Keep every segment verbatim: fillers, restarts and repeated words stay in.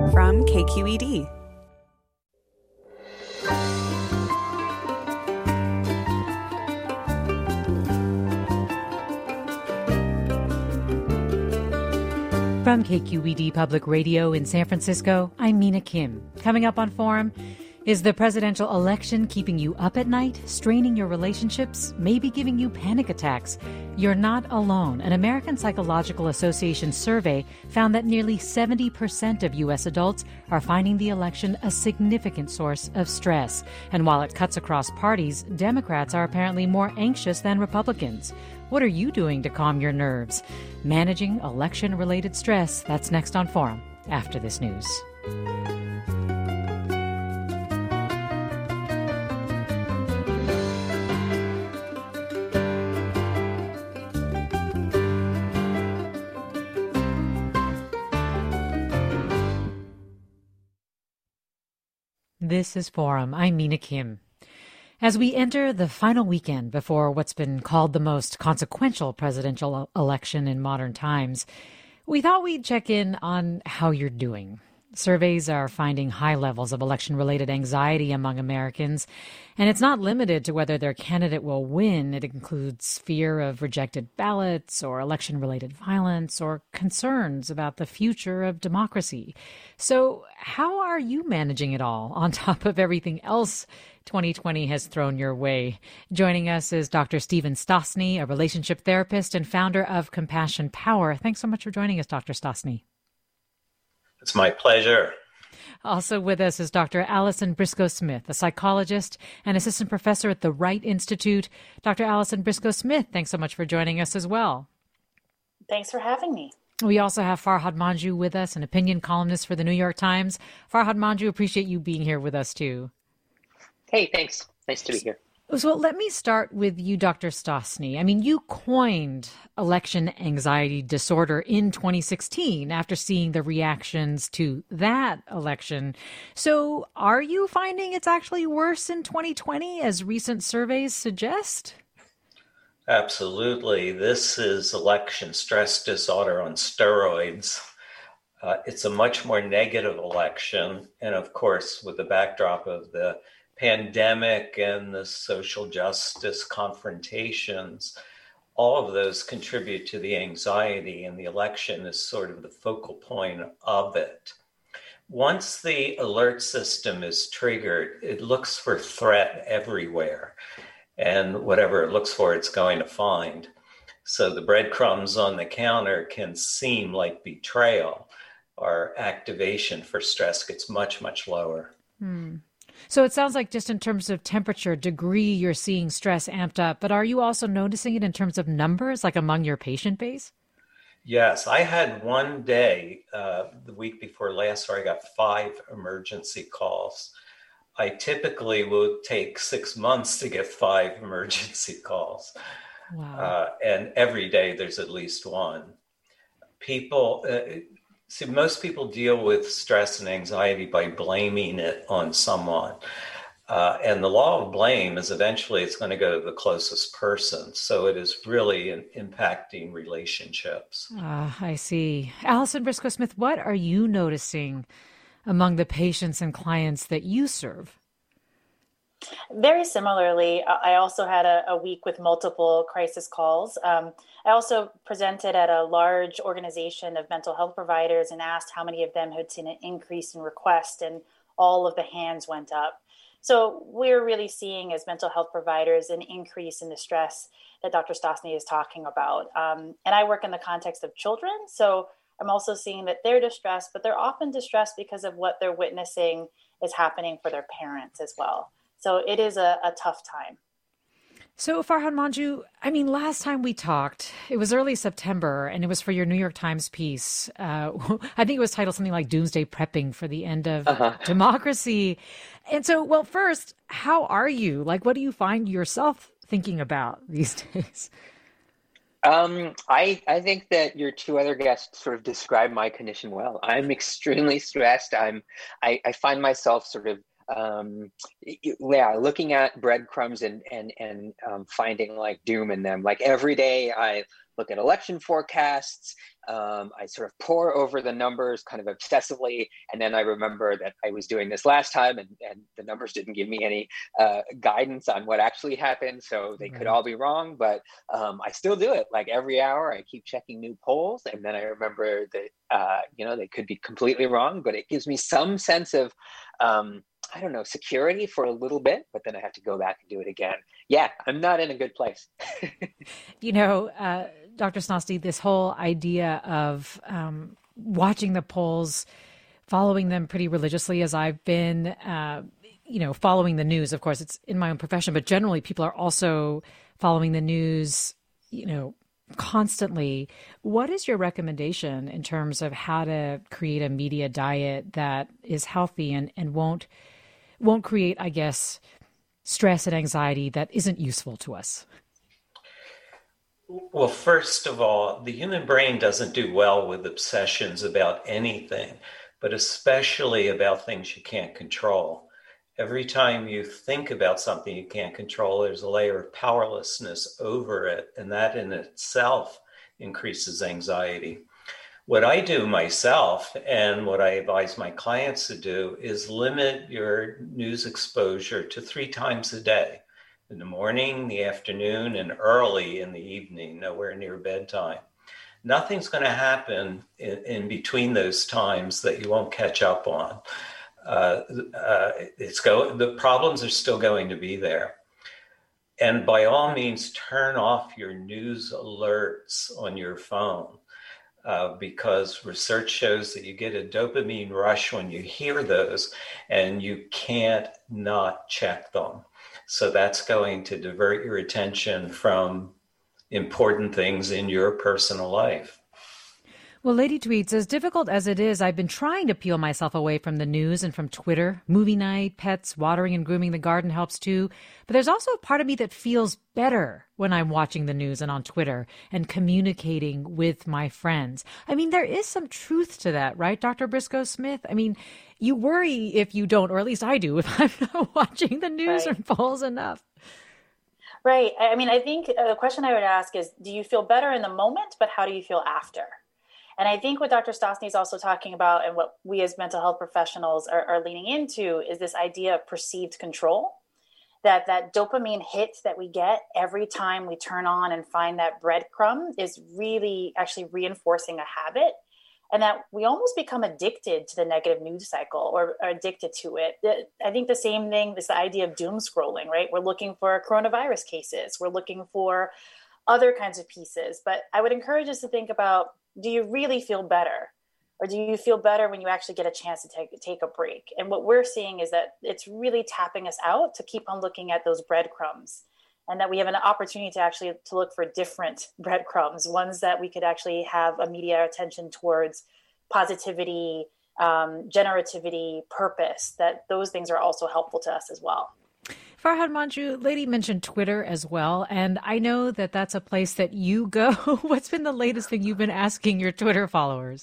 from K Q E D. From K Q E D Public Radio in San Francisco, I'm Mina Kim. Coming up on Forum, is the presidential election keeping you up at night, straining your relationships, maybe giving you panic attacks? You're not alone. An American Psychological Association survey found that nearly seventy percent of U S adults are finding the election a significant source of stress. And while it cuts across parties, Democrats are apparently more anxious than Republicans. What are you doing to calm your nerves? Managing election-related stress, that's next on Forum, after this news. This is Forum. I'm Mina Kim. As we enter the final weekend before what's been called the most consequential presidential election in modern times, we thought we'd check in on how you're doing. Surveys are finding high levels of election-related anxiety among Americans, and it's not limited to whether their candidate will win. It includes fear of rejected ballots or election-related violence or concerns about the future of democracy. So how are you managing it all on top of everything else twenty twenty has thrown your way? Joining us is Doctor Stephen Stosny, a relationship therapist and founder of Compassion Power. Thanks so much for joining us, Doctor Stosny. It's my pleasure. Also with us is Doctor Allison Briscoe-Smith, a psychologist and assistant professor at the Wright Institute. Doctor Allison Briscoe-Smith, thanks so much for joining us as well. Thanks for having me. We also have Farhad Manjoo with us, an opinion columnist for the New York Times. Farhad Manjoo, appreciate you being here with us too. Hey, thanks. Nice to be here. So let me start with you, Doctor Stosny. I mean, you coined election anxiety disorder in twenty sixteen after seeing the reactions to that election. So are you finding it's actually worse in twenty twenty, as recent surveys suggest? Absolutely. This is election stress disorder on steroids. Uh, it's a much more negative election. And of course, with the backdrop of the pandemic and the social justice confrontations, all of those contribute to the anxiety, and the election is sort of the focal point of it. Once the alert system is triggered, it looks for threat everywhere, and whatever it looks for, it's going to find. So the breadcrumbs on the counter can seem like betrayal. Our activation for stress gets much, much lower. Hmm. So it sounds like just in terms of temperature, degree, you're seeing stress amped up, but are you also noticing it in terms of numbers, like among your patient base? Yes, I had one day uh, the week before last where I got five emergency calls. I typically would take six months to get five emergency calls. Wow. Uh, and every day there's at least one. People... Uh, See, most people deal with stress and anxiety by blaming it on someone. Uh, and the law of blame is eventually it's going to go to the closest person. So it is really in, impacting relationships. Ah, I see. Allison Briscoe-Smith, what are you noticing among the patients and clients that you serve? Very similarly, I also had a, a week with multiple crisis calls. Um, I also presented at a large organization of mental health providers and asked how many of them had seen an increase in requests, and all of the hands went up. So we're really seeing as mental health providers an increase in the stress that Doctor Stosny is talking about. Um, and I work in the context of children, so I'm also seeing that they're distressed, but they're often distressed because of what they're witnessing is happening for their parents as well. So it is a, a tough time. So Farhad Manjoo, I mean, last time we talked, it was early September, and it was for your New York Times piece. Uh, I think it was titled something like Doomsday Prepping for the End of uh-huh. Democracy. And so, well, first, how are you? Like, what do you find yourself thinking about these days? Um, I, I think that your two other guests sort of describe my condition well. I'm extremely stressed. I'm, I, I find myself sort of um, yeah, looking at breadcrumbs and and and um, finding like doom in them. Like every day, I look at election forecasts. Um, I sort of pore over the numbers kind of obsessively, and then I remember that I was doing this last time, and, and the numbers didn't give me any uh, guidance on what actually happened, so they right. could all be wrong. But um, I still do it. Like every hour, I keep checking new polls, and then I remember that uh, you know they could be completely wrong, but it gives me some sense of um, I don't know, security for a little bit, but then I have to go back and do it again. Yeah, I'm not in a good place. You know, uh, Doctor Snosty, this whole idea of um, watching the polls, following them pretty religiously as I've been, uh, you know, following the news. Of course, it's in my own profession, but generally people are also following the news, you know, constantly. What is your recommendation in terms of how to create a media diet that is healthy and, and won't won't create, I guess, stress and anxiety that isn't useful to us? Well, first of all, the human brain doesn't do well with obsessions about anything, but especially about things you can't control. Every time you think about something you can't control, there's a layer of powerlessness over it, and that in itself increases anxiety. What I do myself, and what I advise my clients to do, is limit your news exposure to three times a day. In the morning, the afternoon, and early in the evening, nowhere near bedtime. Nothing's going to happen in, in between those times that you won't catch up on. Uh, uh, it's go. The problems are still going to be there. And by all means, turn off your news alerts on your phone. Uh, because research shows that you get a dopamine rush when you hear those, and you can't not check them. So that's going to divert your attention from important things in your personal life. Well, Lady Tweets, as difficult as it is, I've been trying to peel myself away from the news and from Twitter. Movie night, pets, watering and grooming the garden helps too. But there's also a part of me that feels better when I'm watching the news and on Twitter and communicating with my friends. I mean, there is some truth to that, right, Doctor Briscoe-Smith? I mean, you worry if you don't, or at least I do, if I'm not watching the news right. or polls enough. Right. I mean, I think the question I would ask is, do you feel better in the moment, but how do you feel after? And I think what Doctor Stosny is also talking about, and what we as mental health professionals are, are leaning into, is this idea of perceived control. That that dopamine hit that we get every time we turn on and find that breadcrumb is really actually reinforcing a habit, and that we almost become addicted to the negative news cycle or, or addicted to it. I think the same thing is the idea of doom scrolling, right? We're looking for coronavirus cases. We're looking for other kinds of pieces. But I would encourage us to think about, do you really feel better? Or do you feel better when you actually get a chance to take, take a break? And what we're seeing is that it's really tapping us out to keep on looking at those breadcrumbs, and that we have an opportunity to actually to look for different breadcrumbs, ones that we could actually have a media attention towards positivity, um, generativity, purpose, that those things are also helpful to us as well. Farhad Manjoo, Lady mentioned Twitter as well, and I know that that's a place that you go. What's been the latest thing you've been asking your Twitter followers?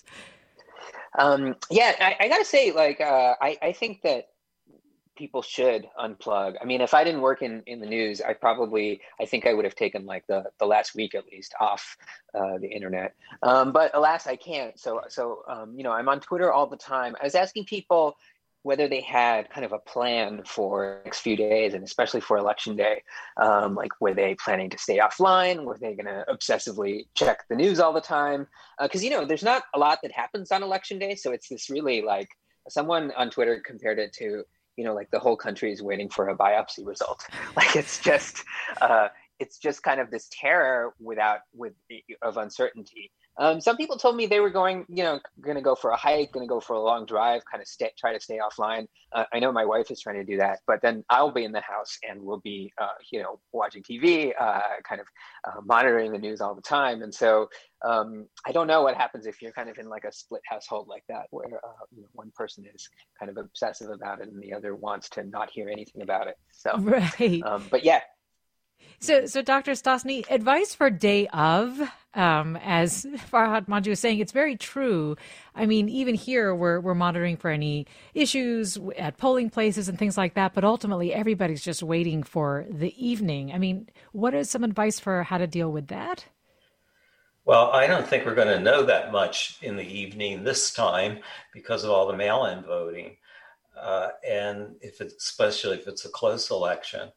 Um, yeah, I, I gotta say, like, uh, I, I think that people should unplug. I mean, if I didn't work in, in the news, I probably, I think I would have taken like the, the last week at least off uh, the internet. Um, but alas, I can't. So, so um, you know, I'm on Twitter all the time. I was asking people whether they had kind of a plan for the next few days, and especially for election day. Um, like, were they planning to stay offline? Were they going to obsessively check the news all the time? Because, uh, you know, there's not a lot that happens on election day. So it's this really, like, someone on Twitter compared it to, you know, like the whole country is waiting for a biopsy result. Like, it's just, uh, it's just kind of this terror without, with, of uncertainty. Um, some people told me they were going, you know, going to go for a hike, going to go for a long drive, kind of stay, try to stay offline. Uh, I know my wife is trying to do that, but then I'll be in the house and we'll be, uh, you know, watching T V, uh, kind of uh, monitoring the news all the time. And so um, I don't know what happens if you're kind of in like a split household like that, where uh, you know, one person is kind of obsessive about it and the other wants to not hear anything about it. So, right. Um, but yeah. So, so Doctor Stosny, advice for day of, um, as Farhad Manjoo is saying, it's very true. I mean, even here, we're we're monitoring for any issues at polling places and things like that. But ultimately, everybody's just waiting for the evening. I mean, what is some advice for how to deal with that? Well, I don't think we're going to know that much in the evening this time because of all the mail-in voting, uh, and if it's, especially if it's a close election.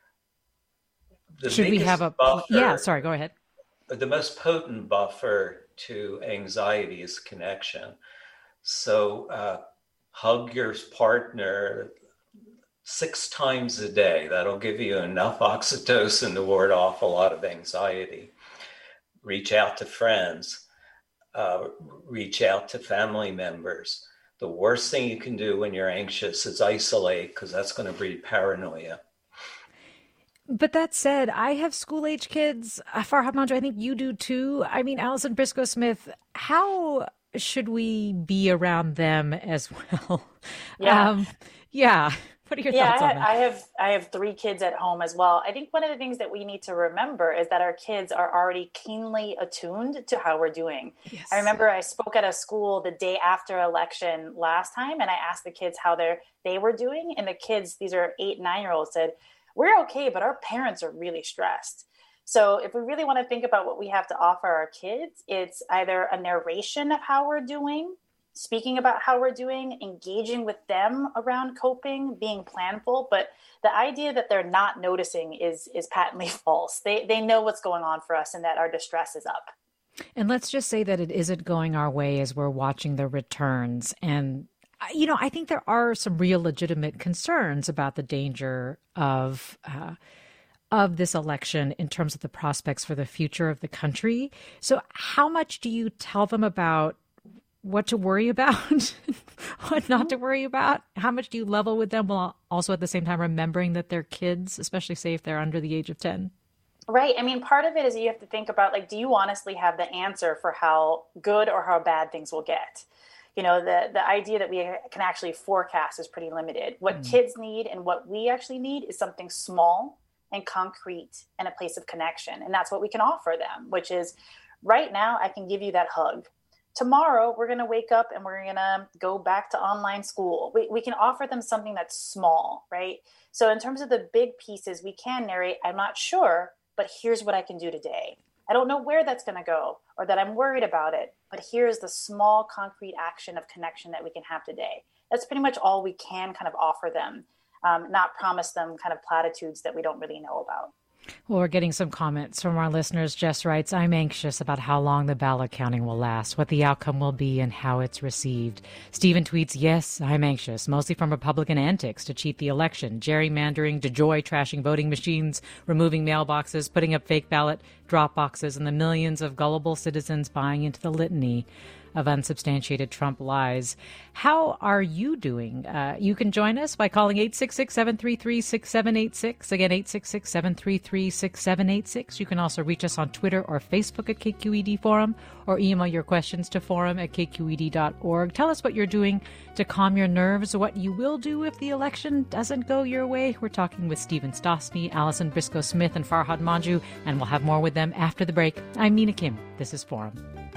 The Should we have a buffer, yeah? Sorry, go ahead. The most potent buffer to anxiety is connection. So uh, hug your partner six times a day. That'll give you enough oxytocin to ward off a lot of anxiety. Reach out to friends. Uh, reach out to family members. The worst thing you can do when you're anxious is isolate, because that's going to breed paranoia. But that said, I have school-age kids. Farhad Manjoo, I think you do too. I mean, Alison Briscoe-Smith, how should we be around them as well? Yeah. Um, yeah. What are your yeah, thoughts I, on that? I have I have three kids at home as well. I think one of the things that we need to remember is that our kids are already keenly attuned to how we're doing. Yes. I remember I spoke at a school the day after election last time, and I asked the kids how they they were doing, and the kids, these are eight, nine-year-olds, said, "We're okay, but our parents are really stressed." So if we really want to think about what we have to offer our kids, it's either a narration of how we're doing, speaking about how we're doing, engaging with them around coping, being planful. But the idea that they're not noticing is is patently false. They they know what's going on for us and that our distress is up. And let's just say that it isn't going our way as we're watching the returns. And, you know, I think there are some real legitimate concerns about the danger of uh, of this election in terms of the prospects for the future of the country. So how much do you tell them about what to worry about, what not to worry about? How much do you level with them while also at the same time remembering that they're kids, especially say if they're under the age of ten? Right. I mean, part of it is you have to think about, like, do you honestly have the answer for how good or how bad things will get? You know, the, the idea that we can actually forecast is pretty limited. What mm. kids need and what we actually need is something small and concrete and a place of connection. And that's what we can offer them, which is right now, I can give you that hug. Tomorrow, we're going to wake up and we're going to go back to online school. We, we can offer them something that's small, right? So in terms of the big pieces, we can narrate, I'm not sure, but here's what I can do today. I don't know where that's going to go or that I'm worried about it, but here's the small concrete action of connection that we can have today. That's pretty much all we can kind of offer them, um, not promise them kind of platitudes that we don't really know about. Well, we're getting some comments from our listeners. Jess writes, I'm anxious about how long the ballot counting will last, what the outcome will be, and how it's received. Stephen tweets, yes, I'm anxious, mostly from Republican antics to cheat the election, gerrymandering, DeJoy trashing voting machines, removing mailboxes, putting up fake ballot drop boxes, and the millions of gullible citizens buying into the litany of unsubstantiated Trump lies. How are you doing? Uh, you can join us by calling eight six six, seven three three, six seven eight six. Again, eight six six, seven three three, six seven eight six. You can also reach us on Twitter or Facebook at K Q E D Forum, or email your questions to forum at k q e d dot org. Tell us what you're doing to calm your nerves, what you will do if the election doesn't go your way. We're talking with Stephen Stosny, Alison Briscoe-Smith, and Farhad Manjoo, and we'll have more with them after the break. I'm Mina Kim. This is Forum.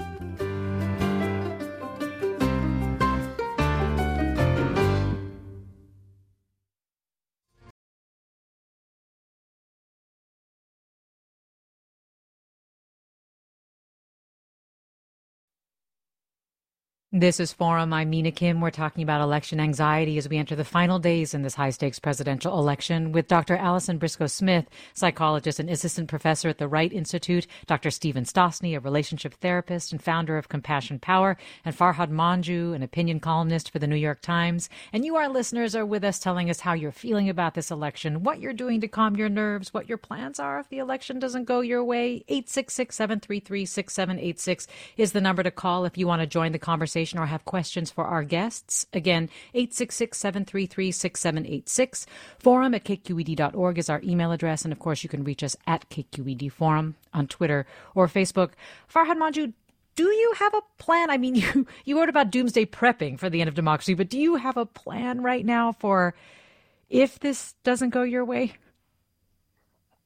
This is Forum. I'm Mina Kim. We're talking about election anxiety as we enter the final days in this high-stakes presidential election with Doctor Alison Briscoe-Smith, psychologist and assistant professor at the Wright Institute, Doctor Stephen Stosny, a relationship therapist and founder of Compassion Power, and Farhad Manjoo, an opinion columnist for the New York Times. And you, our listeners, are with us telling us how you're feeling about this election, what you're doing to calm your nerves, what your plans are if the election doesn't go your way. eight six six, seven three three, six seven eight six is the number to call if you want to join the conversation or have questions for our guests. Again, eight six six, seven three three, six seven eight six. Forum at k q e d dot org is our email address. And of course, you can reach us at K Q E D Forum on Twitter or Facebook. Farhad Manjoo, do you have a plan? I mean, you, you wrote about doomsday prepping for the end of democracy, but do you have a plan right now for if this doesn't go your way?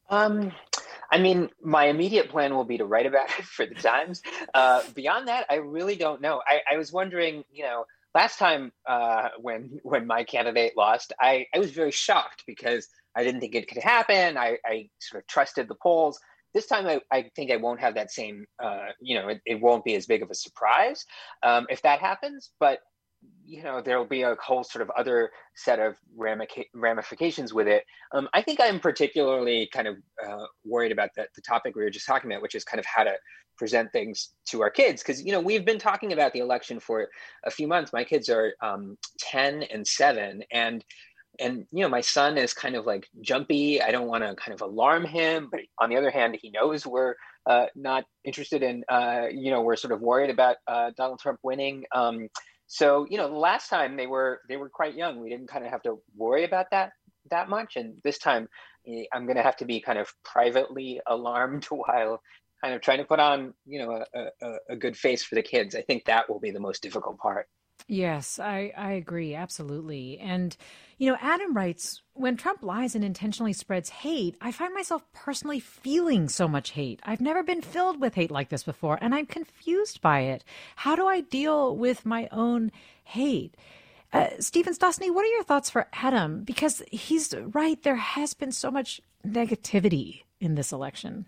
Um, I mean, my immediate plan will be to write about it for the Times. Uh, beyond that, I really don't know. I, I was wondering, you know, last time uh, when when my candidate lost, I, I was very shocked because I didn't think it could happen. I, I sort of trusted the polls. This time, I, I think I won't have that same, uh, you know, it, it won't be as big of a surprise um, if that happens. But you know, there'll be a whole sort of other set of ramifications with it. Um, I think I'm particularly kind of uh, worried about the, the topic we were just talking about, which is kind of how to present things to our kids. Because, you know, we've been talking about the election for a few months. My kids are um, ten and seven. And, and, you know, my son is kind of like jumpy. I don't want to kind of alarm him. But on the other hand, he knows we're uh, not interested in, uh, you know, we're sort of worried about uh, Donald Trump winning. Um, So, you know, the last time they were they were quite young. We didn't kind of have to worry about that that much. And this time I'm going to have to be kind of privately alarmed while kind of trying to put on, you know, a, a, a good face for the kids. I think that will be the most difficult part. Yes, I, I agree. Absolutely. And, you know, Adam writes, when Trump lies and intentionally spreads hate, I find myself personally feeling so much hate. I've never been filled with hate like this before, and I'm confused by it. How do I deal with my own hate? Uh, Stephen Stosny, what are your thoughts for Adam? Because he's right. There has been so much negativity in this election.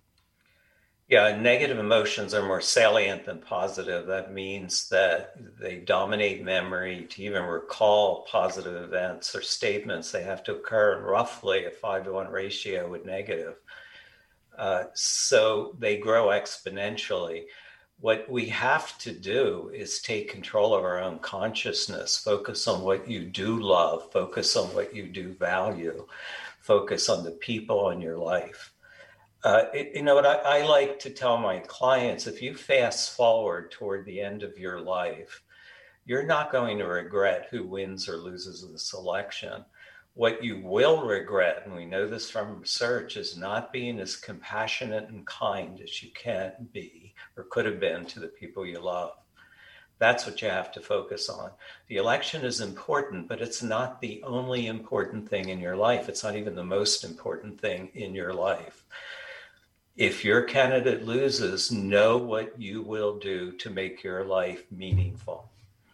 Yeah, negative emotions are more salient than positive. That means that they dominate memory. To even recall positive events or statements, they have to occur in roughly a five to one ratio with negative. Uh, so they grow exponentially. What we have to do is take control of our own consciousness, focus on what you do love, focus on what you do value, focus on the people in your life. Uh, it, you know what I, I like to tell my clients, if you fast forward toward the end of your life, you're not going to regret who wins or loses this election. What you will regret, and we know this from research, is not being as compassionate and kind as you can be or could have been to the people you love. That's what you have to focus on. The election is important, but it's not the only important thing in your life. It's not even the most important thing in your life. If your candidate loses, know what you will do to make your life meaningful.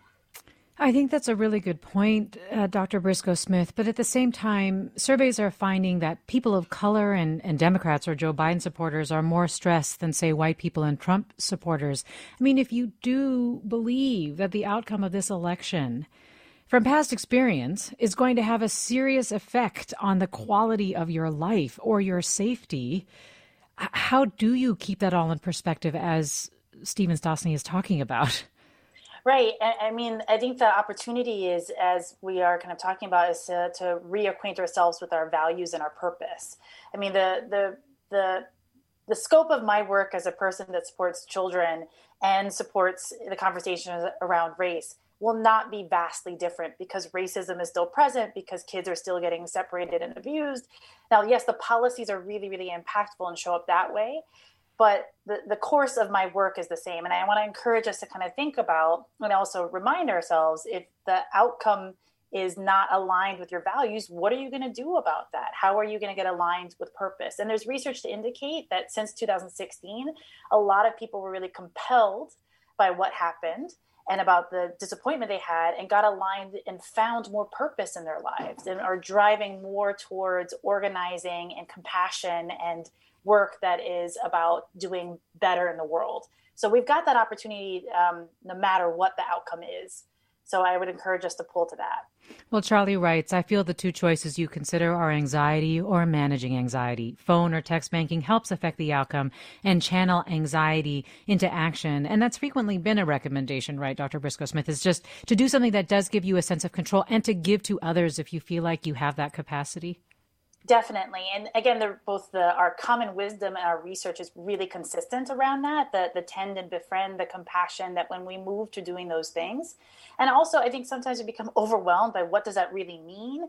I think that's a really good point, uh, Doctor Briscoe-Smith. But at the same time, surveys are finding that people of color and, and Democrats or Joe Biden supporters are more stressed than, say, white people and Trump supporters. I mean, if you do believe that the outcome of this election, from past experience, is going to have a serious effect on the quality of your life or your safety, how do you keep that all in perspective, as Stephen Stosny is talking about? Right. I mean, I think the opportunity is, as we are kind of talking about, is to, to reacquaint ourselves with our values and our purpose. I mean, the the the the scope of my work as a person that supports children and supports the conversations around race will not be vastly different, because racism is still present, because kids are still getting separated and abused. Now, yes, the policies are really, really impactful and show up that way, but the, the course of my work is the same. And I want to encourage us to kind of think about and also remind ourselves, if the outcome is not aligned with your values, what are you going to do about that? How are you going to get aligned with purpose? And there's research to indicate that since two thousand sixteen, a lot of people were really compelled by what happened and about the disappointment they had, and got aligned and found more purpose in their lives and are driving more towards organizing and compassion and work that is about doing better in the world. So we've got that opportunity um, no matter what the outcome is. So I would encourage us to pull to that. Well, Charlie writes, I feel the two choices you consider are anxiety or managing anxiety. Phone or text banking helps affect the outcome and channel anxiety into action. And that's frequently been a recommendation, right, Doctor Briscoe-Smith, is just to do something that does give you a sense of control and to give to others if you feel like you have that capacity. Definitely. And again, they're both the our common wisdom and our research is really consistent around that, the, the tend and befriend, the compassion, that when we move to doing those things. And also, I think sometimes we become overwhelmed by what does that really mean?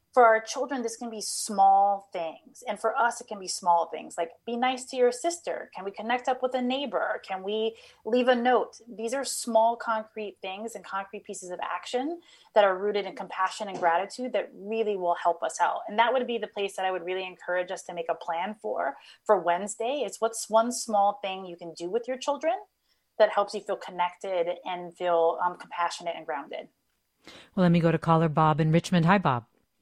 For our children, this can be small things. And for us, it can be small things like be nice to your sister. Can we connect up with a neighbor? Can we leave a note? These are small, concrete things and concrete pieces of action that are rooted in compassion and gratitude that really will help us out. And that would be the place that I would really encourage us to make a plan for, for Wednesday. It's what's one small thing you can do with your children that helps you feel connected and feel um, compassionate and grounded. Well, let me go to caller Bob in Richmond. Hi, Bob.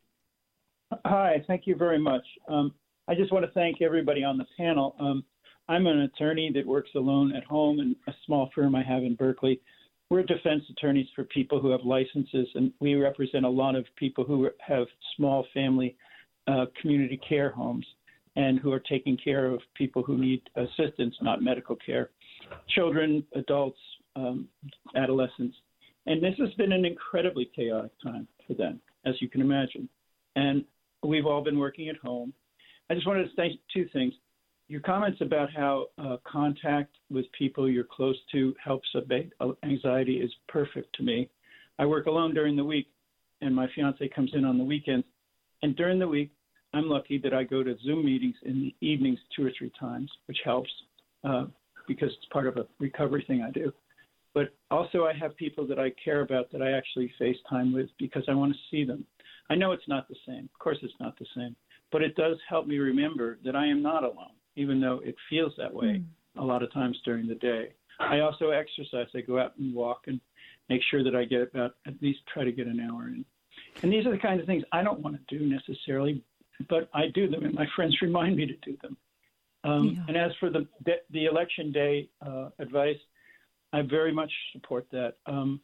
Hi, thank you very much. Um, I just want to thank everybody on the panel. Um, I'm an attorney that works alone at home in a small firm I have in Berkeley. We're defense attorneys for people who have licenses, and we represent a lot of people who have small family uh, community care homes and who are taking care of people who need assistance, not medical care, children, adults, um, adolescents. And this has been an incredibly chaotic time for them, as you can imagine. And we've all been working at home. I just wanted to say two things. Your comments about how uh, contact with people you're close to helps abate anxiety is perfect to me. I work alone during the week, and my fiance comes in on the weekends. And during the week, I'm lucky that I go to Zoom meetings in the evenings two or three times, which helps uh, because it's part of a recovery thing I do. But also I have people that I care about that I actually FaceTime with because I want to see them. I know it's not the same. Of course, it's not the same. But it does help me remember that I am not alone, even though it feels that way mm. a lot of times during the day. I also exercise. I go out and walk and make sure that I get about at least try to get an hour in. And these are the kinds of things I don't want to do necessarily, but I do them, and my friends remind me to do them. Um, yeah. And as for the the election day uh, advice, I very much support that. Um,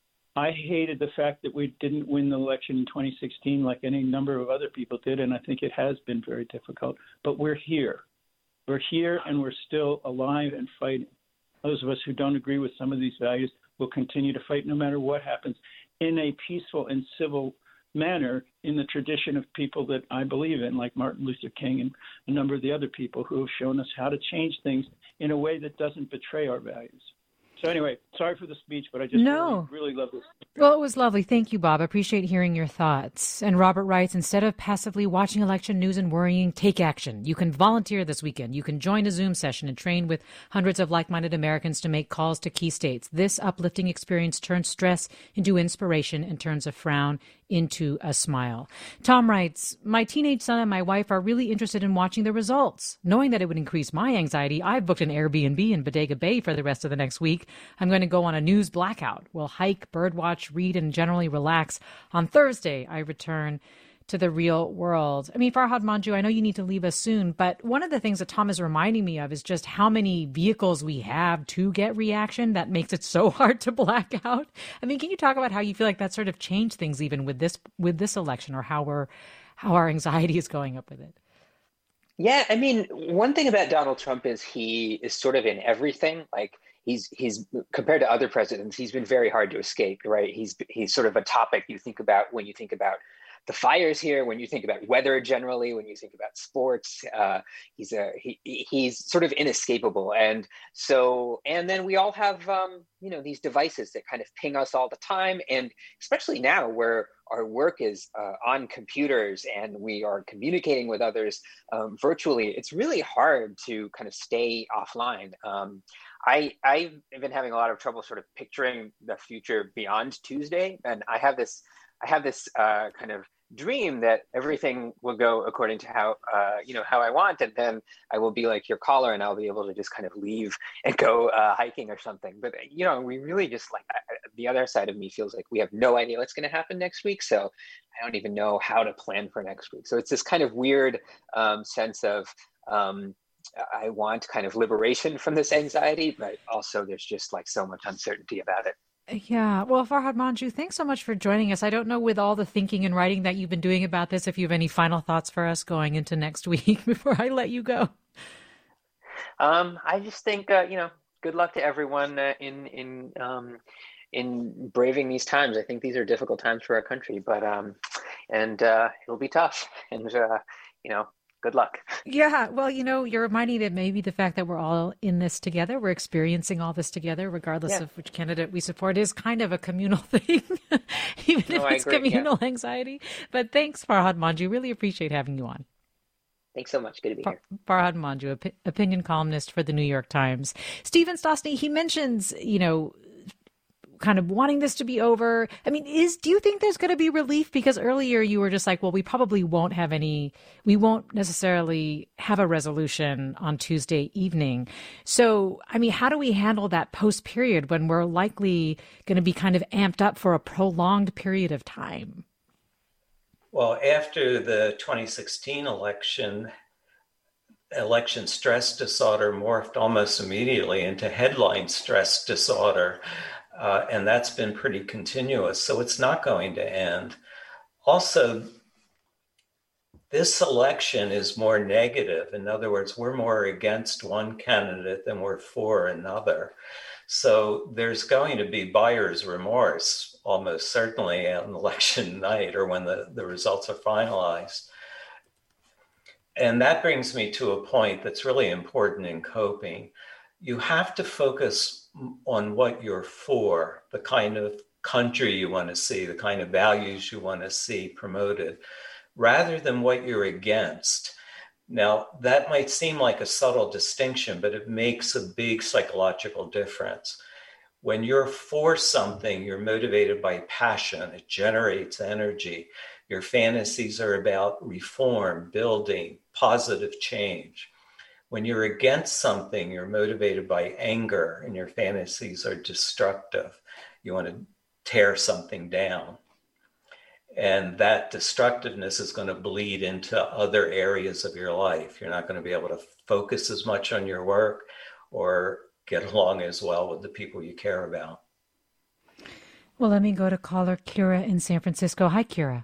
I hated the fact that we didn't win the election in twenty sixteen like any number of other people did, and I think it has been very difficult. But we're here. We're here, and we're still alive and fighting. Those of us who don't agree with some of these values will continue to fight no matter what happens in a peaceful and civil manner in the tradition of people that I believe in, like Martin Luther King and a number of the other people who have shown us how to change things in a way that doesn't betray our values. So anyway, sorry for the speech, but I just no. really, really love this. Well, it was lovely. Thank you, Bob. I appreciate hearing your thoughts. And Robert writes, instead of passively watching election news and worrying, take action. You can volunteer this weekend. You can join a Zoom session and train with hundreds of like-minded Americans to make calls to key states. This uplifting experience turns stress into inspiration and turns a frown into a smile. Tom writes, my teenage son and my wife are really interested in watching the results. Knowing that it would increase my anxiety, I've booked an Airbnb in Bodega Bay for the rest of the next week. I'm going to go on a news blackout. We'll hike, birdwatch, read, and generally relax. On Thursday, I return to the real world. I mean, Farhad Manjoo, I know you need to leave us soon, but one of the things that Tom is reminding me of is just how many vehicles we have to get reaction that makes it so hard to black out. I mean, can you talk about how you feel like that sort of changed things even with this with this election, or how we're how our anxiety is going up with it? Yeah, I mean, one thing about Donald Trump is he is sort of in everything. Like he's he's compared to other presidents, he's been very hard to escape, right? He's he's sort of a topic you think about when you think about the fires here, when you think about weather generally, when you think about sports. Uh, he's a he he's sort of inescapable, and so and then we all have um, you know these devices that kind of ping us all the time, and especially now where our work is uh, on computers and we are communicating with others um, virtually, it's really hard to kind of stay offline. Um, I, I've been having a lot of trouble sort of picturing the future beyond Tuesday. And I have this, I have this uh, kind of dream that everything will go according to how, uh, you know, how I want. And then I will be like your caller and I'll be able to just kind of leave and go uh, hiking or something. But, you know, we really just like, I, the other side of me feels like we have no idea what's going to happen next week. So I don't even know how to plan for next week. So it's this kind of weird um, sense of, um, I want kind of liberation from this anxiety, but also there's just like so much uncertainty about it. Yeah. Well, Farhad Manjoo, thanks so much for joining us. I don't know, with all the thinking and writing that you've been doing about this, if you have any final thoughts for us going into next week before I let you go. Um, I just think, uh, you know, good luck to everyone uh, in, in, um, in braving these times. I think these are difficult times for our country, but, um, and uh, it'll be tough. And, uh, you know, good luck. Yeah, well, you know, you're reminding that maybe the fact that we're all in this together, we're experiencing all this together, regardless Yeah. of which candidate we support, is kind of a communal thing, even No, if I it's agree. communal Yeah. anxiety. But thanks, Farhad Manjoo. Really appreciate having you on. Thanks so much. Good to be Far- here. Farhad Manjoo, op- opinion columnist for the New York Times. Stephen Stosny, he mentions, you know, kind of wanting this to be over. I mean, is do you think there's going to be relief? Because earlier you were just like, well, we probably won't have any, we won't necessarily have a resolution on Tuesday evening. So, I mean, how do we handle that post period when we're likely going to be kind of amped up for a prolonged period of time? Well, after the twenty sixteen election, election stress disorder morphed almost immediately into headline stress disorder. Uh, and that's been pretty continuous. So it's not going to end. Also, this election is more negative. In other words, we're more against one candidate than we're for another. So there's going to be buyer's remorse, almost certainly on election night or when the, the results are finalized. And that brings me to a point that's really important in coping. You have to focus on what you're for, the kind of country you want to see, the kind of values you want to see promoted, rather than what you're against. Now, that might seem like a subtle distinction, but it makes a big psychological difference. When you're for something, you're motivated by passion. It generates energy. Your fantasies are about reform, building, positive change. When you're against something, you're motivated by anger and your fantasies are destructive. You want to tear something down. And that destructiveness is going to bleed into other areas of your life. You're not going to be able to focus as much on your work or get along as well with the people you care about. Well, let me go to caller Kira in San Francisco. Hi, Kira.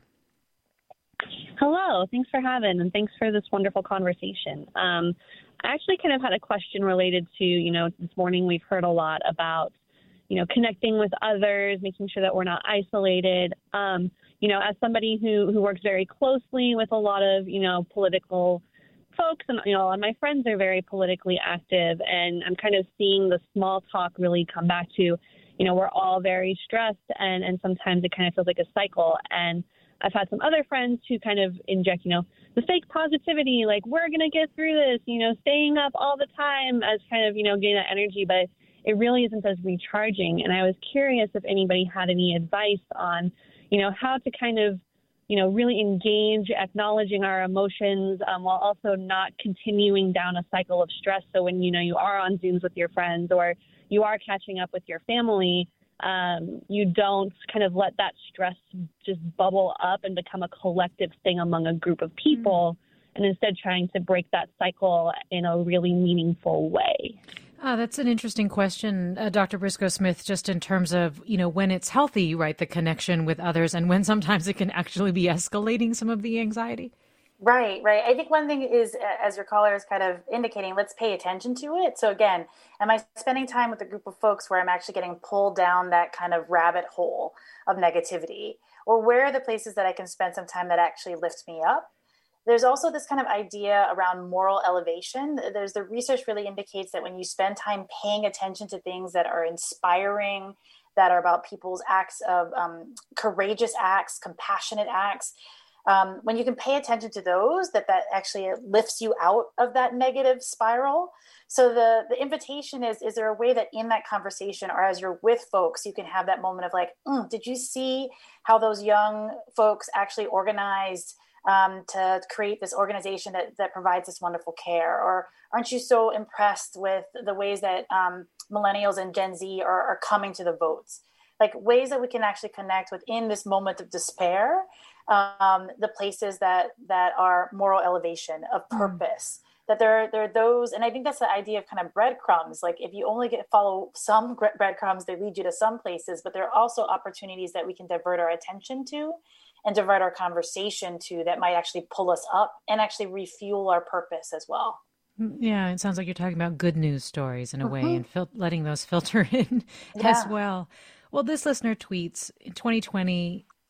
Hello. Thanks for having and thanks for this wonderful conversation. Um, I actually kind of had a question related to, you know, this morning we've heard a lot about, you know, connecting with others, making sure that we're not isolated. Um, you know, as somebody who, who works very closely with a lot of, you know, political folks and, you know, and my friends are very politically active, and I'm kind of seeing the small talk really come back to, you know, we're all very stressed and, and sometimes it kind of feels like a cycle. And I've had some other friends who kind of inject, you know, the fake positivity, like we're going to get through this, you know, staying up all the time as kind of, you know, getting that energy, but it really isn't as recharging. And I was curious if anybody had any advice on, you know, how to kind of, you know, really engage, acknowledging our emotions um, while also not continuing down a cycle of stress. So when, you know, you are on Zooms with your friends or you are catching up with your family, Um, you don't kind of let that stress just bubble up and become a collective thing among a group of people, mm-hmm. and instead trying to break that cycle in a really meaningful way. Uh, that's an interesting question, uh, Doctor Briscoe-Smith, just in terms of, you know, when it's healthy, right, the connection with others, and when sometimes it can actually be escalating some of the anxiety. Right, right. I think one thing is, as your caller is kind of indicating, let's pay attention to it. So again, am I spending time with a group of folks where I'm actually getting pulled down that kind of rabbit hole of negativity? Or where are the places that I can spend some time that actually lifts me up? There's also this kind of idea around moral elevation. There's the research really indicates that when you spend time paying attention to things that are inspiring, that are about people's acts of um, courageous acts, compassionate acts, Um, when you can pay attention to those, that that actually lifts you out of that negative spiral. So the the invitation is, is there a way that in that conversation or as you're with folks, you can have that moment of like, mm, did you see how those young folks actually organized um, to create this organization that, that provides this wonderful care? Or aren't you so impressed with the ways that um, millennials and Gen Z are, are coming to the votes? Like ways that we can actually connect within this moment of despair. Um, the places that that are moral elevation of purpose, mm. that there, there are those, and I think that's the idea of kind of breadcrumbs. Like if you only get follow some breadcrumbs, they lead you to some places, but there are also opportunities that we can divert our attention to and divert our conversation to that might actually pull us up and actually refuel our purpose as well. Yeah, it sounds like you're talking about good news stories in a mm-hmm. way and fil- letting those filter in yeah. as well. Well, this listener tweets, in twenty twenty,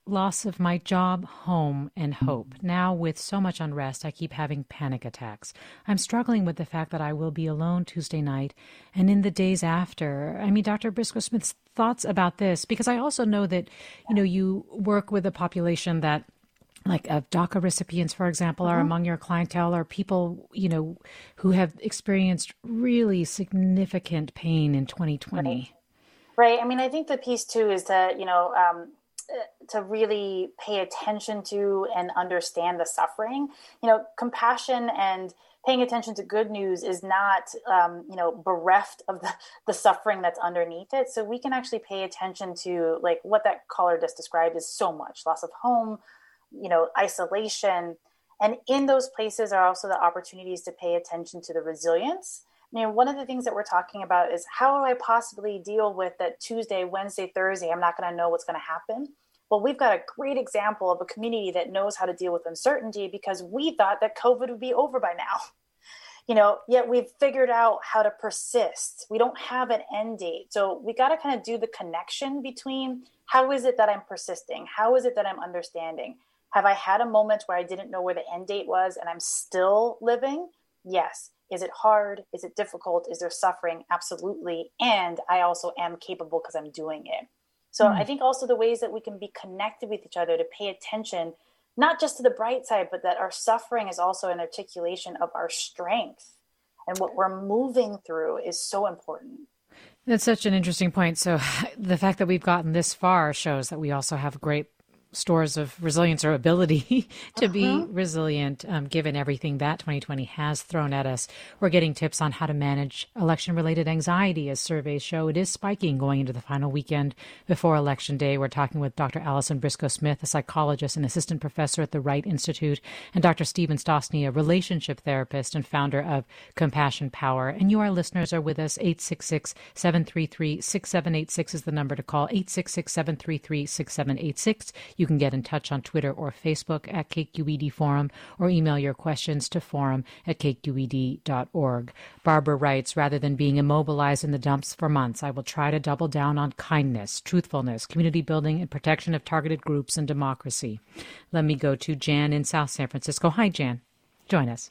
loss of my job, home, and hope. Now, with so much unrest, I keep having panic attacks. I'm struggling with the fact that I will be alone Tuesday night and in the days after. I mean, Doctor Briscoe-Smith's thoughts about this, because I also know that, you know, you work with a population that, like of DACA recipients, for example, are uh-huh. among your clientele, or people, you know, who have experienced really significant pain in twenty twenty. Right. right. I mean, I think the piece too is that, you know, um, to really pay attention to and understand the suffering. You know, compassion and paying attention to good news is not, um, you know, bereft of the, the suffering that's underneath it. So we can actually pay attention to, like, what that caller just described is so much loss of home, you know, isolation. And in those places are also the opportunities to pay attention to the resilience. I mean, one of the things that we're talking about is how do I possibly deal with that Tuesday, Wednesday, Thursday, I'm not going to know what's going to happen. Well, we've got a great example of a community that knows how to deal with uncertainty, because we thought that COVID would be over by now. You know, yet we've figured out how to persist. We don't have an end date. So we got to kind of do the connection between how is it that I'm persisting? How is it that I'm understanding? Have I had a moment where I didn't know where the end date was and I'm still living? Yes. Is it hard? Is it difficult? Is there suffering? Absolutely. And I also am capable because I'm doing it. So mm. I think also the ways that we can be connected with each other to pay attention, not just to the bright side, but that our suffering is also an articulation of our strength. And what we're moving through is so important. That's such an interesting point. So the fact that we've gotten this far shows that we also have great stores of resilience or ability to uh-huh. be resilient, um, given everything that twenty twenty has thrown at us. We're getting tips on how to manage election-related anxiety, as surveys show it is spiking going into the final weekend before Election Day. We're talking with Doctor Allison Briscoe-Smith, a psychologist and assistant professor at the Wright Institute, and Doctor Stephen Stosny, a relationship therapist and founder of Compassion Power. And you, our listeners, are with us. eight six six, seven three three, six seven eight six is the number to call. eight six six, seven three three, six seven eight six. You can get in touch on Twitter or Facebook at K Q E D Forum, or email your questions to forum at K Q E D dot org. Barbara writes, rather than being immobilized in the dumps for months, I will try to double down on kindness, truthfulness, community building, and protection of targeted groups and democracy. Let me go to Jan in South San Francisco. Hi, Jan. Join us.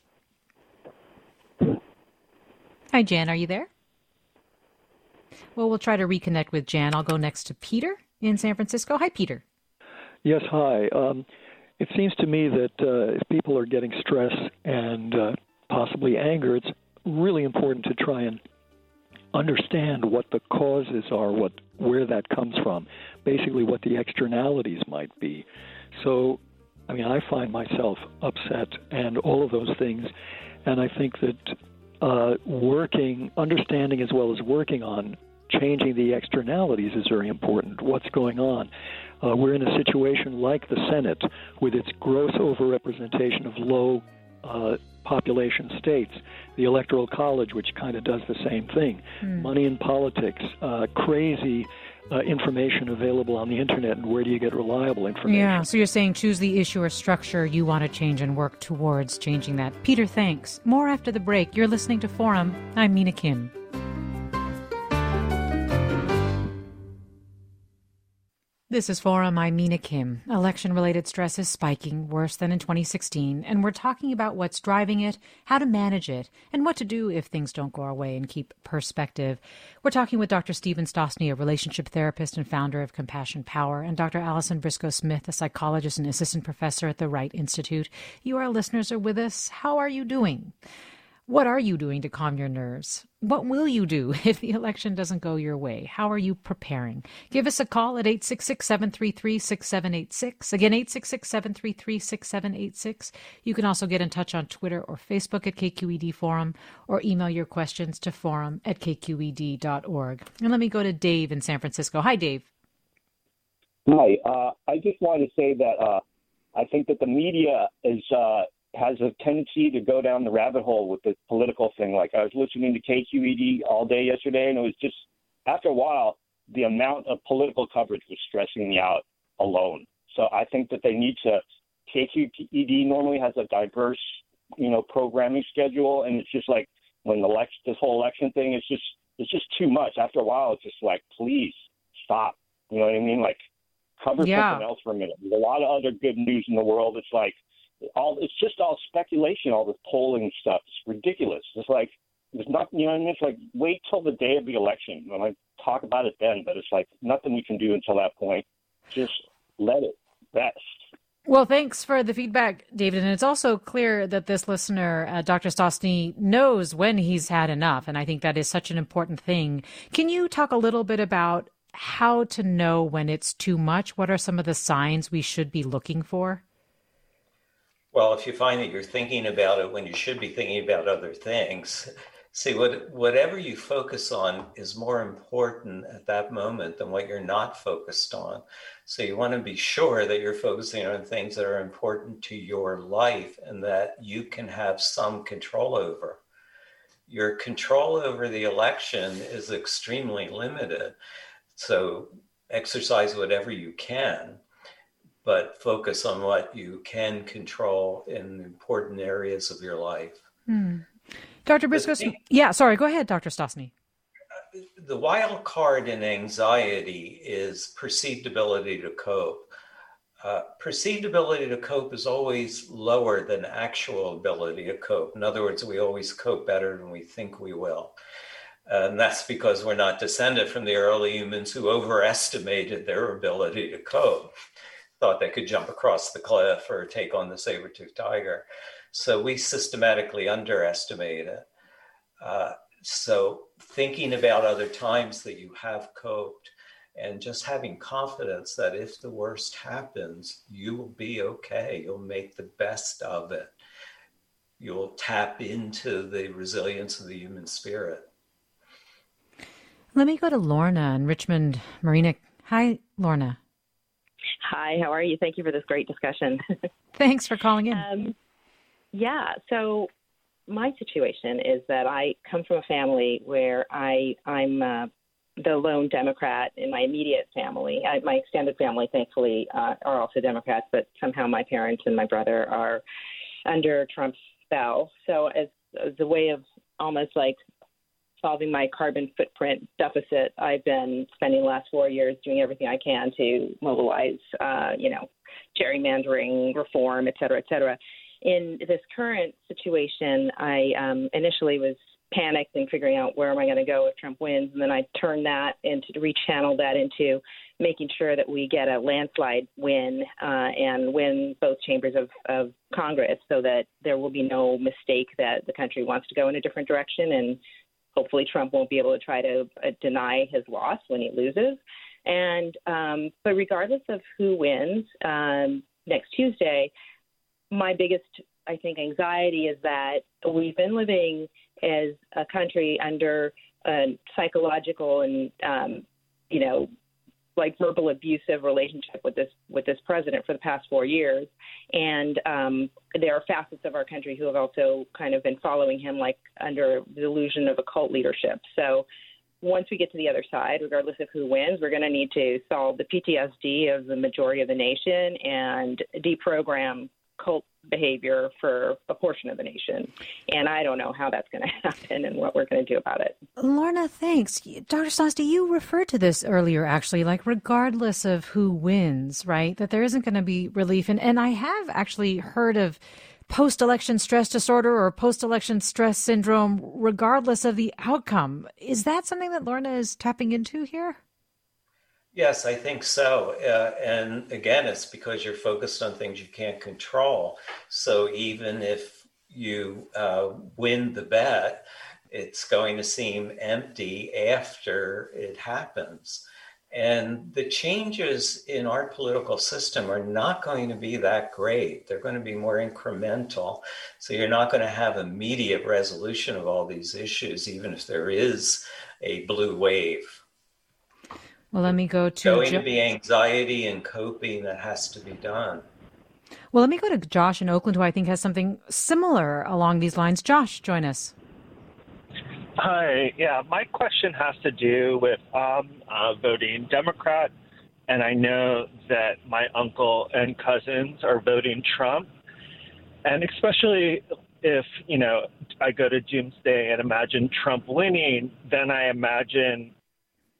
Hi, Jan. Are you there? Well, we'll try to reconnect with Jan. I'll go next to Peter in San Francisco. Hi, Peter. Yes, hi. Um, it seems to me that uh, if people are getting stress and uh, possibly anger, it's really important to try and understand what the causes are, what where that comes from, basically what the externalities might be. So, I mean, I find myself upset and all of those things, and I think that uh, working, understanding as well as working on changing the externalities is very important. What's going on? Uh, we're in a situation like the Senate with its gross overrepresentation of low uh, population states, the Electoral College, which kind of does the same thing, mm. money in politics, uh, crazy uh, information available on the Internet, and where do you get reliable information? Yeah, so you're saying choose the issue or structure you want to change and work towards changing that. Peter, thanks. More after the break. You're listening to Forum. I'm Mina Kim. This is Forum. I'm Mina Kim. Election-related stress is spiking, worse than in twenty sixteen, and we're talking about what's driving it, how to manage it, and what to do if things don't go our way and keep perspective. We're talking with Doctor Stephen Stosny, a relationship therapist and founder of Compassion Power, and Doctor Allison Briscoe-Smith, a psychologist and assistant professor at the Wright Institute. You, our listeners, are with us. How are you doing? What are you doing to calm your nerves? What will you do if the election doesn't go your way? How are you preparing? Give us a call at eight six six, seven three three, six seven eight six. Again, eight six six, seven three three, six seven eight six. You can also get in touch on Twitter or Facebook at K Q E D Forum, or email your questions to forum at K Q E D dot org. And let me go to Dave in San Francisco. Hi, Dave. Hi. Uh, I just wanted to say that uh, I think that the media is uh, has a tendency to go down the rabbit hole with the political thing. Like, I was listening to K Q E D all day yesterday, and it was just, after a while, the amount of political coverage was stressing me out alone. So I think that they need to, K Q E D normally has a diverse, you know, programming schedule, and it's just like, when the election, this whole election thing is just, it's just too much. After a while, it's just like, please stop. You know what I mean? Like, cover Yeah. something else for a minute. There's a lot of other good news in the world. It's like all it's just all speculation, all this polling stuff. It's ridiculous. It's like there's nothing, you know what I mean? It's like wait till the day of the election. I'm like talk about it then, but it's like nothing we can do until that point. Just let it rest. Well, thanks for the feedback, David. And it's also clear that this listener, uh, Doctor Stosny, knows when he's had enough. And I think that is such an important thing. Can you talk a little bit about how to know when it's too much? What are some of the signs we should be looking for? Well, if you find that you're thinking about it when you should be thinking about other things, see, what, whatever you focus on is more important at that moment than what you're not focused on. So you want to be sure that you're focusing on things that are important to your life and that you can have some control over. Your control over the election is extremely limited. So exercise whatever you can, but focus on what you can control in important areas of your life. Hmm. Doctor Briscoe, yeah, sorry, go ahead, Doctor Stosny. The wild card in anxiety is perceived ability to cope. Uh, perceived ability to cope is always lower than actual ability to cope. In other words, we always cope better than we think we will. And that's because we're not descended from the early humans who overestimated their ability to cope, thought they could jump across the cliff or take on the saber-toothed tiger. So we systematically underestimate it. Uh, so thinking about other times that you have coped and just having confidence that if the worst happens, you will be okay. You'll make the best of it. You'll tap into the resilience of the human spirit. Let me go to Lorna in Richmond, Marina. Hi, Lorna. Hi, how are you? Thank you for this great discussion. Thanks for calling in. Um, yeah, so my situation is that I come from a family where I, I'm uh, the lone Democrat in my immediate family. I, my extended family, thankfully, uh, are also Democrats, but somehow my parents and my brother are under Trump's spell. So as, as a way of almost like solving my carbon footprint deficit, I've been spending the last four years doing everything I can to mobilize, uh, you know, gerrymandering, reform, et cetera, et cetera. In this current situation, I um, initially was panicked and figuring out where am I going to go if Trump wins, and then I turned that into, rechanneled that into making sure that we get a landslide win uh, and win both chambers of, of Congress so that there will be no mistake that the country wants to go in a different direction, and hopefully Trump won't be able to try to uh, deny his loss when he loses. And um, but regardless of who wins um, next Tuesday, my biggest, I think, anxiety is that we've been living as a country under a psychological and, um, you know, like verbal abusive relationship with this with this president for the past four years. And um, there are facets of our country who have also kind of been following him like under the illusion of a cult leadership. So once we get to the other side, regardless of who wins, we're going to need to solve the P T S D of the majority of the nation and deprogram cult behavior for a portion of the nation. And I don't know how that's going to happen and what we're going to do about it. Lorna, thanks. Doctor Stosny, you referred to this earlier, actually, like regardless of who wins, right, that there isn't going to be relief. And, and I have actually heard of post-election stress disorder or post-election stress syndrome, regardless of the outcome. Is that something that Lorna is tapping into here? Yes, I think so. Uh, and again, it's because you're focused on things you can't control. So even if you uh, win the bet, it's going to seem empty after it happens. And the changes in our political system are not going to be that great. They're going to be more incremental. So you're not going to have immediate resolution of all these issues, even if there is a blue wave. Well, let me go to... Going jo- to be anxiety and coping that has to be done. Well, let me go to Josh in Oakland, who I think has something similar along these lines. Josh, join us. Hi. Yeah, my question has to do with um, uh, voting Democrat, and I know that my uncle and cousins are voting Trump, and especially if, you know, I go to Doomsday and imagine Trump winning, then I imagine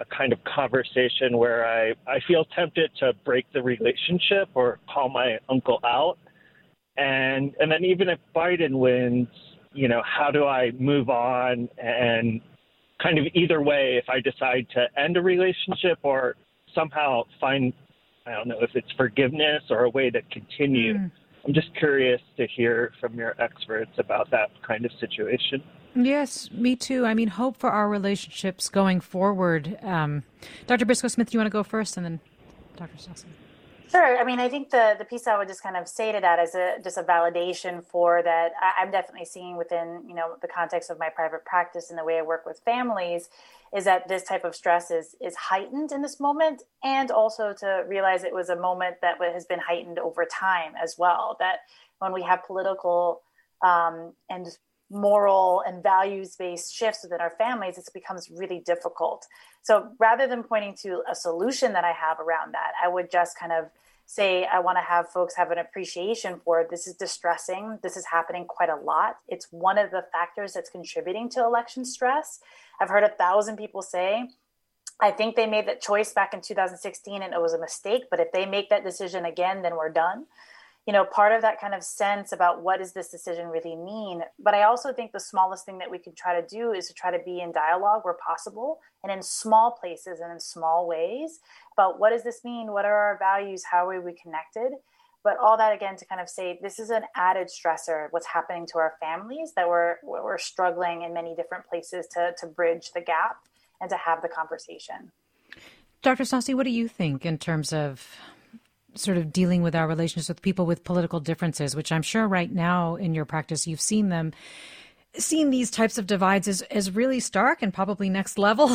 a kind of conversation where I, I feel tempted to break the relationship or call my uncle out. And and then even if Biden wins, you know, how do I move on? And kind of either way, if I decide to end a relationship or somehow find, I don't know if it's forgiveness or a way to continue. Mm. I'm just curious to hear from your experts about that kind of situation. Yes, me too. I mean, hope for our relationships going forward. Um, Doctor Briscoe-Smith, do you want to go first, and then Doctor Stassi? Sure. I mean, I think the, the piece I would just kind of say to that is a, just a validation for that. I, I'm definitely seeing within, you know, the context of my private practice and the way I work with families is that this type of stress is, is heightened in this moment. And also to realize it was a moment that has been heightened over time as well, that when we have political um, and moral and values-based shifts within our families, it becomes really difficult. So rather than pointing to a solution that I have around that, I would just kind of say, I want to have folks have an appreciation for this is distressing. This is happening quite a lot. It's one of the factors that's contributing to election stress. I've heard a thousand people say, I think they made that choice back in two thousand sixteen and it was a mistake, but if they make that decision again, then we're done. You know, part of that kind of sense about what does this decision really mean. But I also think the smallest thing that we can try to do is to try to be in dialogue where possible and in small places and in small ways about what does this mean? What are our values? How are we connected? But all that, again, to kind of say this is an added stressor, what's happening to our families, that we're we're struggling in many different places to, to bridge the gap and to have the conversation. Doctor Stassi, what do you think in terms of sort of dealing with our relations with people with political differences, which I'm sure right now in your practice, you've seen them, seen these types of divides as, as really stark and probably next level?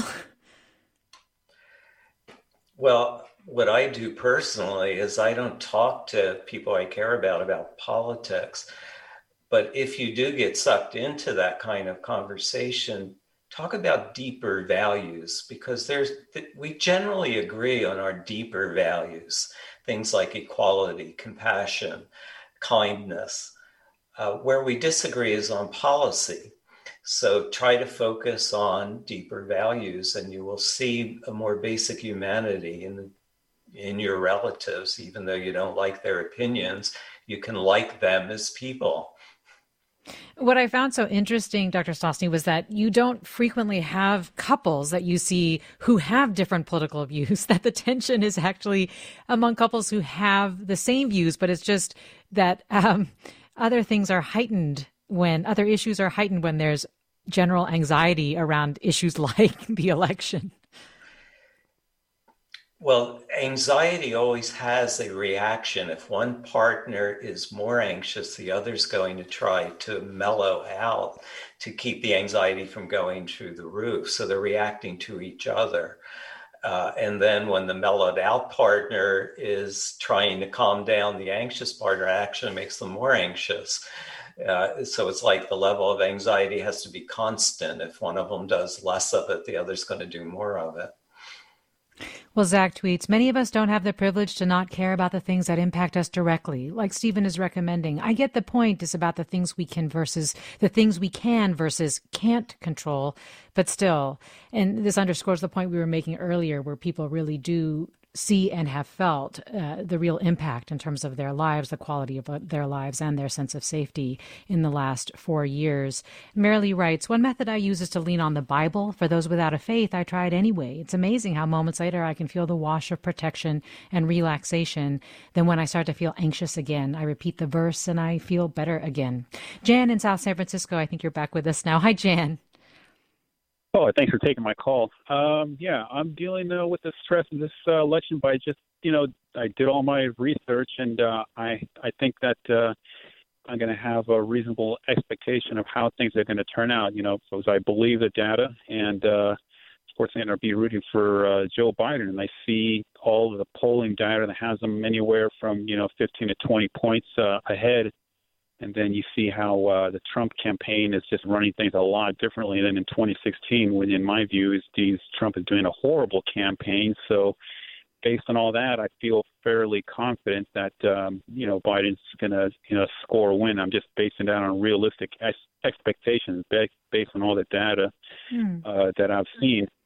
Well, what I do personally is I don't talk to people I care about about politics. But if you do get sucked into that kind of conversation, talk about deeper values, because there's we generally agree on our deeper values. Things like equality, compassion, kindness. Uh, where we disagree is on policy. So try to focus on deeper values and you will see a more basic humanity in, the, in your relatives. Even though you don't like their opinions, you can like them as people. What I found so interesting, Doctor Stassi, was that you don't frequently have couples that you see who have different political views, that the tension is actually among couples who have the same views, but it's just that um, other things are heightened when other issues are heightened when there's general anxiety around issues like the election. Well, anxiety always has a reaction. If one partner is more anxious, the other's going to try to mellow out to keep the anxiety from going through the roof. So they're reacting to each other. Uh, and then when the mellowed out partner is trying to calm down the anxious partner, actually makes them more anxious. Uh, so it's like the level of anxiety has to be constant. If one of them does less of it, the other's going to do more of it. Well, Zach tweets, many of us don't have the privilege to not care about the things that impact us directly, like Stephen is recommending. I get the point. It's about the things we can versus the things we can versus can't control, but still. And this underscores the point we were making earlier, where people really do see and have felt uh, the real impact in terms of their lives, the quality of uh, their lives, and their sense of safety in the last four years. Marilee writes, one method I use is to lean on the Bible. For those without a faith, I try it anyway. It's amazing how moments later I can feel the wash of protection and relaxation. Then when I start to feel anxious again, I repeat the verse and I feel better again. Jan in South San Francisco, I think you're back with us now. Hi, Jan. Oh, thanks for taking my call. Um, yeah, I'm dealing uh, with the stress of this uh, election by just, you know, I did all my research, and uh, I I think that uh, I'm going to have a reasonable expectation of how things are going to turn out, you know, because I believe the data, and uh, of course I'm going to be rooting for uh, Joe Biden, and I see all of the polling data that has them anywhere from, you know, fifteen to twenty points uh, ahead. And then you see how uh, the Trump campaign is just running things a lot differently than in twenty sixteen, when in my view is these Trump is doing a horrible campaign. So based on all that, I feel fairly confident that, um, you know, Biden's going to, you know, score a win. I'm just basing that on realistic ex- expectations based on all the data mm. uh, that I've seen.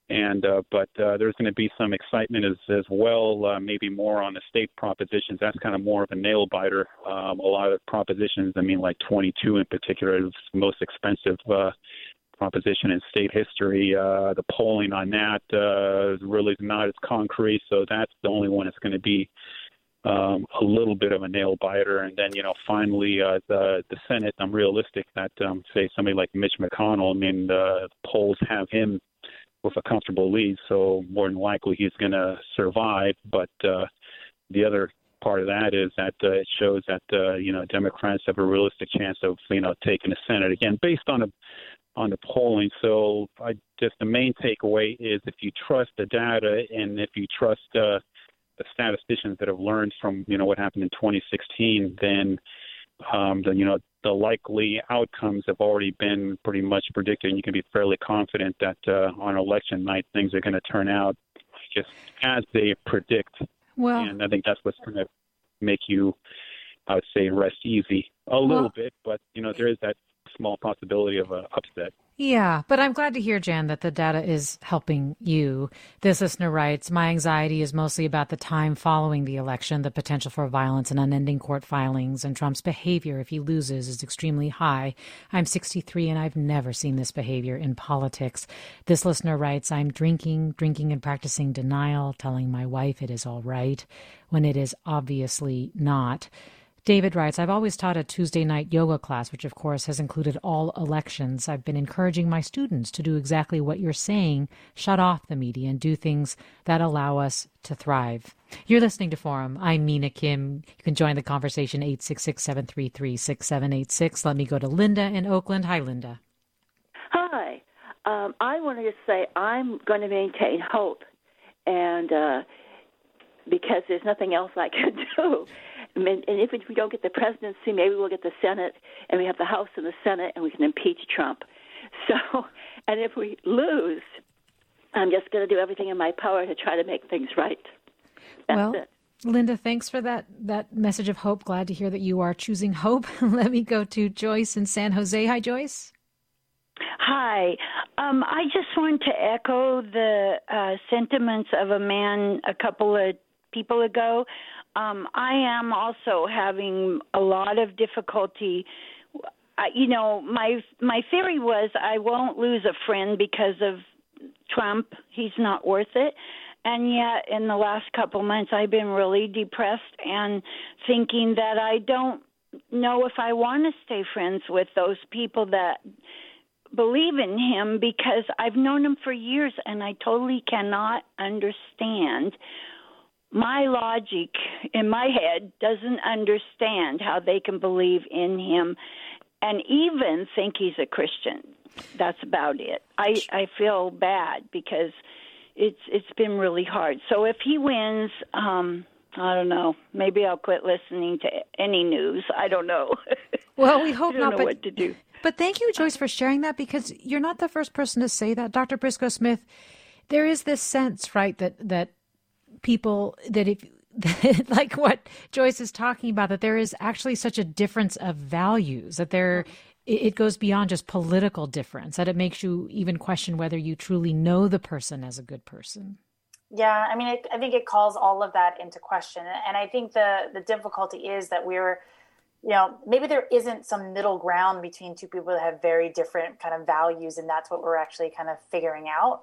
And uh, but uh, there's going to be some excitement as as well, uh, maybe more on the state propositions. That's kind of more of a nail biter. Um, a lot of propositions, I mean, like twenty-two in particular, is the most expensive uh, proposition in state history. Uh, the polling on that uh, really is not as concrete, so that's the only one that's going to be um, a little bit of a nail biter. And then, you know, finally, uh, the the Senate. I'm realistic that um, say somebody like Mitch McConnell. I mean, the polls have him with a comfortable lead, so more than likely he's going to survive. But uh, the other part of that is that uh, it shows that uh, you know Democrats have a realistic chance of you know taking the Senate again, based on a on the polling. So I just the main takeaway is if you trust the data and if you trust uh, the statisticians that have learned from you know what happened in twenty sixteen, then um, the, you know the likely outcomes have already been pretty much predicted, and you can be fairly confident that uh, on election night things are going to turn out just as they predict. Well, and I think that's what's going to make you, I would say, rest easy a little well, bit. But you know, there is that small possibility of an upset. Yeah, but I'm glad to hear, Jan, that the data is helping you. This listener writes, my anxiety is mostly about the time following the election. The potential for violence and unending court filings and Trump's behavior if he loses is extremely high. I'm sixty-three and I've never seen this behavior in politics. This listener writes, I'm drinking, drinking and practicing denial, telling my wife it is all right when it is obviously not. David writes, I've always taught a Tuesday night yoga class, which of course has included all elections. I've been encouraging my students to do exactly what you're saying, shut off the media and do things that allow us to thrive. You're listening to Forum. I'm Mina Kim. You can join the conversation eight six six, seven three three, six seven eight six. Let me go to Linda in Oakland. Hi, Linda. Hi. Um, I wanted to say I'm going to maintain hope, and uh, because there's nothing else I can do. I mean, and if we don't get the presidency, maybe we'll get the Senate, and we have the House and the Senate, and we can impeach Trump. So, and if we lose, I'm just going to do everything in my power to try to make things right. That's well, it. Linda, thanks for that, that message of hope. Glad to hear that you are choosing hope. Let me go to Joyce in San Jose. Hi, Joyce. Hi. Um, I just want to echo the uh, sentiments of a man a couple of people ago. Um, I am also having a lot of difficulty. Uh, you know, my my theory was I won't lose a friend because of Trump. He's not worth it. And yet in the last couple months, I've been really depressed and thinking that I don't know if I want to stay friends with those people that believe in him, because I've known him for years and I totally cannot understand. My logic in my head doesn't understand how they can believe in him and even think he's a Christian. That's about it. I, I feel bad because it's it's been really hard. So if he wins, um, I don't know, maybe I'll quit listening to any news. I don't know. Well, we hope I don't not. know but, what to do. But thank you, Joyce, for sharing that, because you're not the first person to say that. Doctor Briscoe Smith, there is this sense, right, that that people, that if, like what Joyce is talking about, that there is actually such a difference of values, that there, it goes beyond just political difference, that it makes you even question whether you truly know the person as a good person. Yeah, I mean, it, I think it calls all of that into question. And I think the the difficulty is that we're, you know, maybe there isn't some middle ground between two people that have very different kind of values, and that's what we're actually kind of figuring out.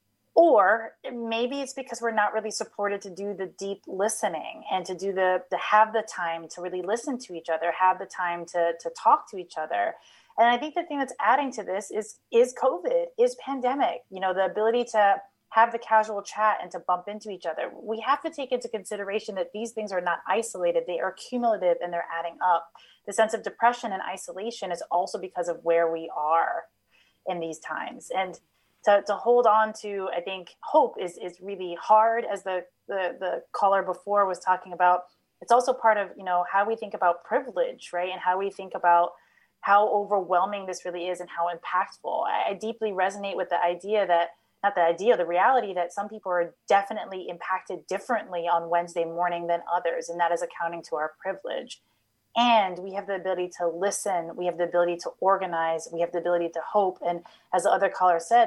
Or maybe it's because we're not really supported to do the deep listening and to do the, to have the time to really listen to each other, have the time to, to talk to each other. And I think the thing that's adding to this is, is COVID, is pandemic, you know, the ability to have the casual chat and to bump into each other. We have to take into consideration that these things are not isolated. They are cumulative and they're adding up. The sense of depression and isolation is also because of where we are in these times. And To, to hold on to, I think, hope is is really hard, as the, the, the caller before was talking about. It's also part of, you know, how we think about privilege, right? And how we think about how overwhelming this really is and how impactful. I, I deeply resonate with the idea that, not the idea, the reality that some people are definitely impacted differently on Wednesday morning than others, and that is accounting to our privilege. And we have the ability to listen. We have the ability to organize. We have the ability to hope. And as the other caller said, that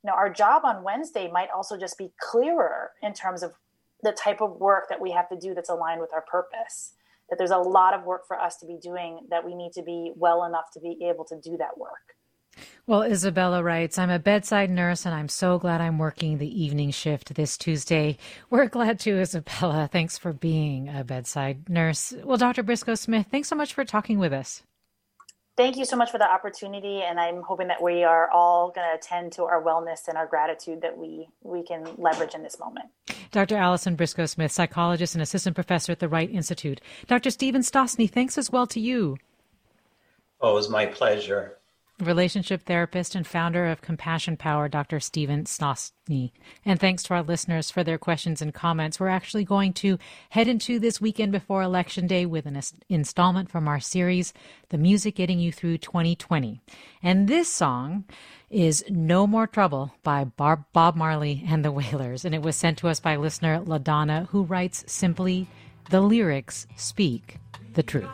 you know, our job on Wednesday might also just be clearer in terms of the type of work that we have to do that's aligned with our purpose, that there's a lot of work for us to be doing, that we need to be well enough to be able to do that work. Well, Isabella writes, I'm a bedside nurse, and I'm so glad I'm working the evening shift this Tuesday. We're glad too, Isabella. Thanks for being a bedside nurse. Well, Doctor Briscoe-Smith, thanks so much for talking with us. Thank you so much for the opportunity, and I'm hoping that we are all going to attend to our wellness and our gratitude that we, we can leverage in this moment. Doctor Allison Briscoe-Smith, psychologist and assistant professor at the Wright Institute. Doctor Stephen Stosny, thanks as well to you. Oh, it was my pleasure. Relationship therapist and founder of Compassion Power, Doctor Stephen Stosny. And thanks to our listeners for their questions and comments. We're actually going to head into this weekend before Election Day with an installment from our series, The Music Getting You Through twenty twenty. And this song is No More Trouble by Bob Marley and the Wailers. And it was sent to us by listener LaDonna, who writes simply, the lyrics speak the truth.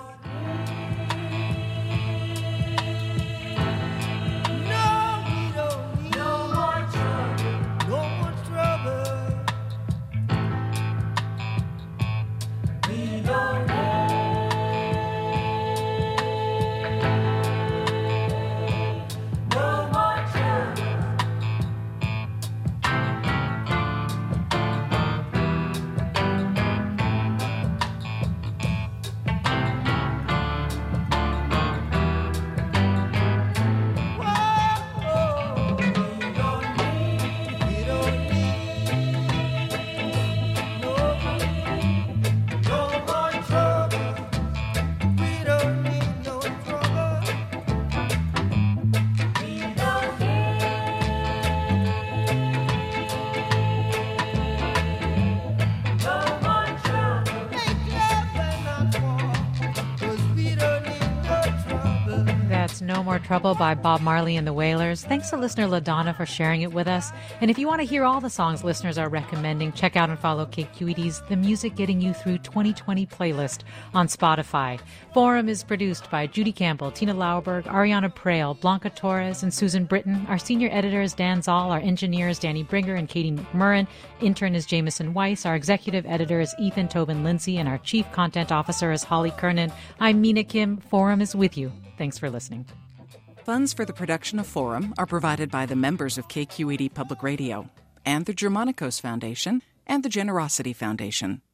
No More Trouble by Bob Marley and the Wailers. Thanks to listener LaDonna for sharing it with us. And if you want to hear all the songs listeners are recommending, check out and follow K Q E D's The Music Getting You Through twenty twenty playlist on Spotify. Forum is produced by Judy Campbell, Tina Lauerberg, Ariana Prale, Blanca Torres, and Susan Britton. Our senior editor is Dan Zoll. Our engineer is Danny Bringer and Katie McMurrin. Intern is Jameson Weiss. Our executive editor is Ethan Tobin Lindsay. And our chief content officer is Holly Kernan. I'm Mina Kim. Forum is with you. Thanks for listening. Funds for the production of Forum are provided by the members of K Q E D Public Radio and the Germanicos Foundation and the Generosity Foundation.